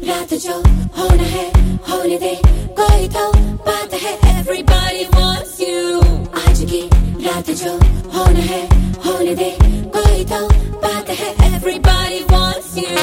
रात जो होना है होने दे, कोई तो बात है, everybody wants you। आज की रात जो होना है होने दे, कोई तो बात है, everybody wants you।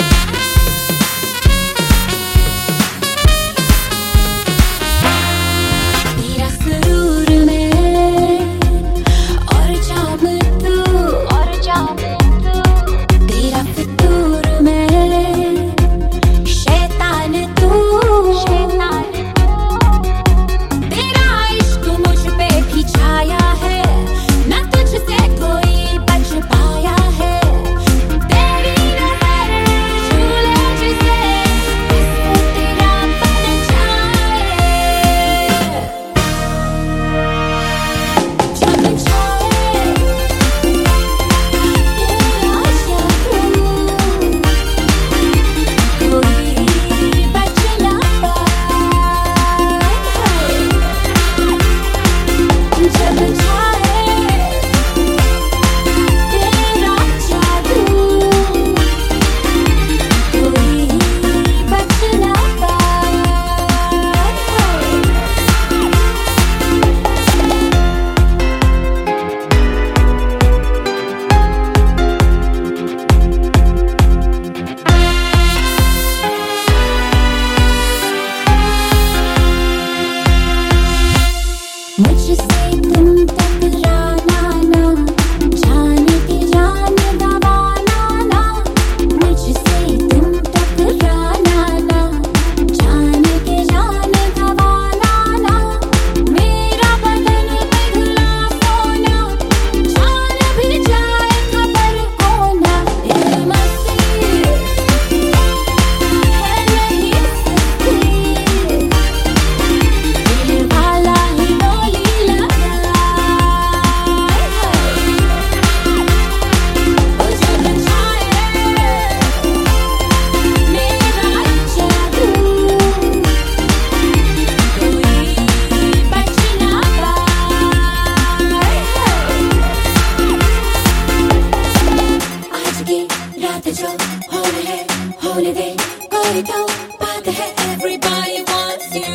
होने दे, कोई तो बात है, everybody wants you।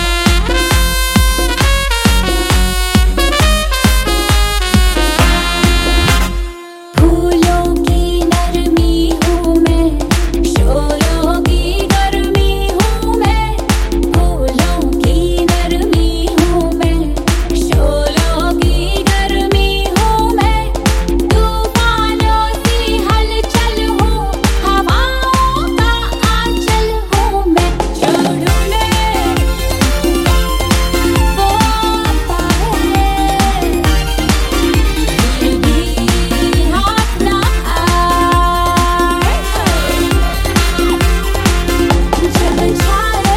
फूलों की नरमी हूँ मैं, शोलों की गर्मी हूँ मैं। फूलों की नरमी हूँ मैं, शोलों की गर्मी हूँ मैं। तूफानों सी हलचल हूँ, हवाओं का आंचल हूँ मैं। जो ढूंढे वो आता है, फिर भी हाथ ना आए। जब छाए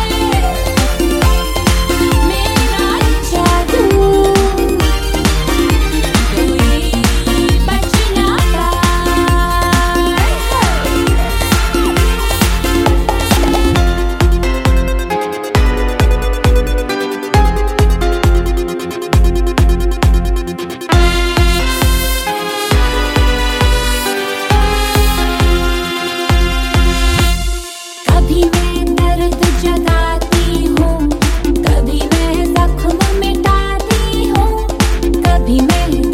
मेरा जादू, कोई बच ना पाए। कभी मैं दर्द जगाती हूँ, कभी मैं जख्म मिटाती हूँ, कभी मैं